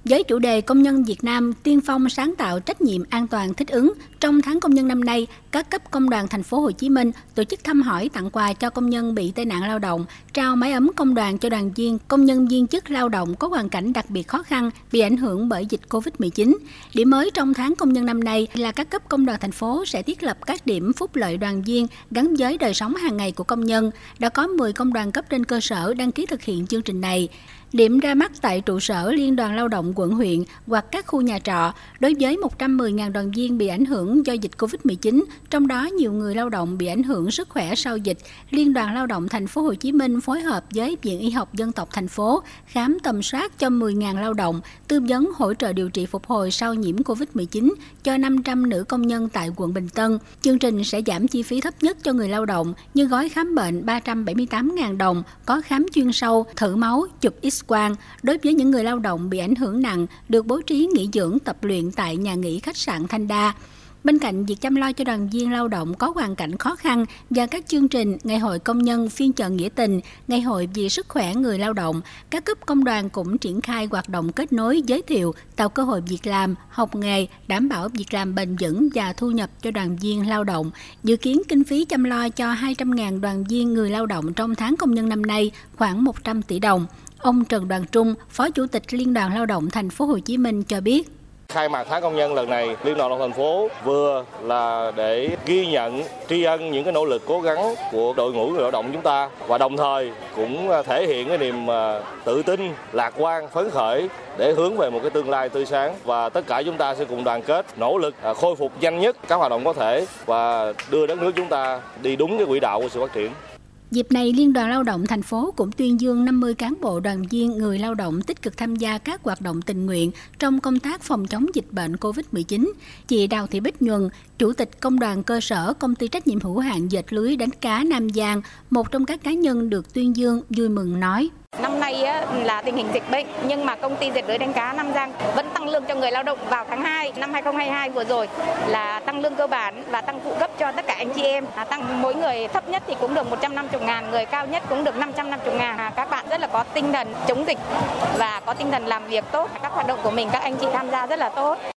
Với chủ đề Công nhân Việt Nam tiên phong sáng tạo trách nhiệm an toàn thích ứng, trong tháng công nhân năm nay, các cấp công đoàn thành phố Hồ Chí Minh tổ chức thăm hỏi tặng quà cho công nhân bị tai nạn lao động, trao máy ấm công đoàn cho đoàn viên, công nhân viên chức lao động có hoàn cảnh đặc biệt khó khăn bị ảnh hưởng bởi dịch Covid-19. Điểm mới trong tháng công nhân năm nay là các cấp công đoàn thành phố sẽ thiết lập các điểm phúc lợi đoàn viên gắn với đời sống hàng ngày của công nhân. Đã có 10 công đoàn cấp trên cơ sở đăng ký thực hiện chương trình này. Điểm ra mắt tại trụ sở Liên đoàn Lao động quận huyện hoặc các khu nhà trọ đối với 110.000 đoàn viên bị ảnh hưởng do dịch Covid-19, trong đó nhiều người lao động bị ảnh hưởng sức khỏe sau dịch. Liên đoàn Lao động thành phố Hồ Chí Minh phối hợp với Viện Y học Dân tộc thành phố khám tầm soát cho 10.000 lao động, tư vấn hỗ trợ điều trị phục hồi sau nhiễm Covid-19 cho 500 nữ công nhân tại quận Bình Tân. Chương trình sẽ giảm chi phí thấp nhất cho người lao động như gói khám bệnh 378.000 đồng, có khám chuyên sâu, thử máu, chụp X-quang. Đối với những người lao động bị ảnh hưởng nặng, được bố trí nghỉ dưỡng tập luyện tại nhà nghỉ khách sạn Thanh Đa. Bên cạnh việc chăm lo cho đoàn viên lao động có hoàn cảnh khó khăn và các chương trình Ngày hội công nhân, phiên chợ nghĩa tình, Ngày hội vì sức khỏe người lao động, các cấp công đoàn cũng triển khai hoạt động kết nối, giới thiệu, tạo cơ hội việc làm, học nghề, đảm bảo việc làm bền vững và thu nhập cho đoàn viên lao động. Dự kiến kinh phí chăm lo cho 200.000 đoàn viên người lao động trong tháng công nhân năm nay khoảng 100 tỷ đồng. Ông Trần Đoàn Trung, Phó Chủ tịch Liên đoàn Lao động thành phố Hồ Chí Minh cho biết. Khai mạc tháng công nhân lần này, Liên đoàn Lao động thành phố vừa là để ghi nhận, tri ân những cái nỗ lực cố gắng của đội ngũ người lao động chúng ta và đồng thời cũng thể hiện cái niềm tự tin, lạc quan, phấn khởi để hướng về một cái tương lai tươi sáng, và tất cả chúng ta sẽ cùng đoàn kết nỗ lực khôi phục nhanh nhất các hoạt động có thể và đưa đất nước chúng ta đi đúng cái quỹ đạo của sự phát triển. Dịp này, Liên đoàn Lao động thành phố cũng tuyên dương 50 cán bộ đoàn viên người lao động tích cực tham gia các hoạt động tình nguyện trong công tác phòng chống dịch bệnh Covid-19. Chị Đào Thị Bích Nhuần, Chủ tịch Công đoàn cơ sở Công ty trách nhiệm hữu hạn dệt lưới đánh cá Nam Giang, một trong các cá nhân được tuyên dương, vui mừng nói. Năm nay là tình hình dịch bệnh, nhưng mà công ty dệt lưới đánh cá Nam Giang vẫn tăng lương cho người lao động vào tháng 2 năm 2022 vừa rồi, là tăng lương cơ bản và tăng phụ cấp cho tất cả anh chị em. Tăng mỗi người thấp nhất thì cũng được 150.000, người cao nhất cũng được 550.000. Các bạn rất là có tinh thần chống dịch và có tinh thần làm việc tốt. Các hoạt động của mình các anh chị tham gia rất là tốt.